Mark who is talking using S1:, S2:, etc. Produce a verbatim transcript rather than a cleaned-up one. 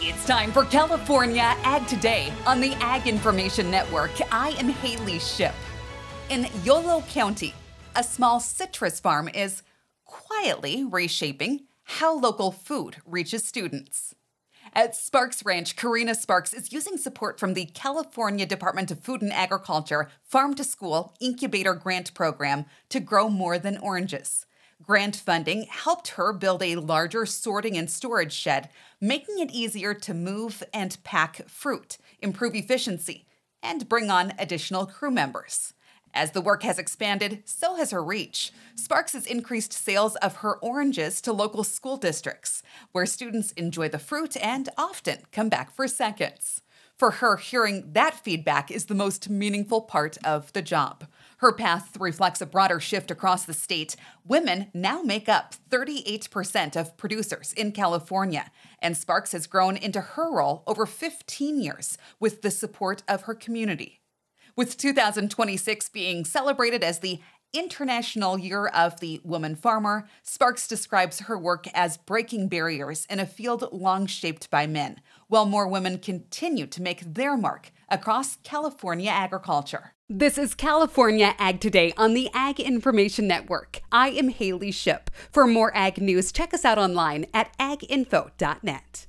S1: It's time for California Ag Today on the Ag Information Network. I am Haley Ship. In Yolo County, a small citrus farm is quietly reshaping how local food reaches students. At Sparks Ranch, Karina Sparks is using support from the California Department of Food and Agriculture Farm to School Incubator Grant Program to grow more than oranges. Grant funding helped her build a larger sorting and storage shed, making it easier to move and pack fruit, improve efficiency, and bring on additional crew members. As the work has expanded, so has her reach. Sparks has increased sales of her oranges to local school districts, where students enjoy the fruit and often come back for seconds. For her, hearing that feedback is the most meaningful part of the job. Her path reflects a broader shift across the state. Women now make up thirty-eight percent of producers in California, and Sparks has grown into her role over fifteen years with the support of her community. With two thousand twenty-six being celebrated as the International Year of the Woman Farmer, Sparks describes her work as breaking barriers in a field long shaped by men, while more women continue to make their mark across California agriculture. This is California Ag Today on the Ag Information Network. I am Haley Ship. For more ag news, check us out online at ag info dot net.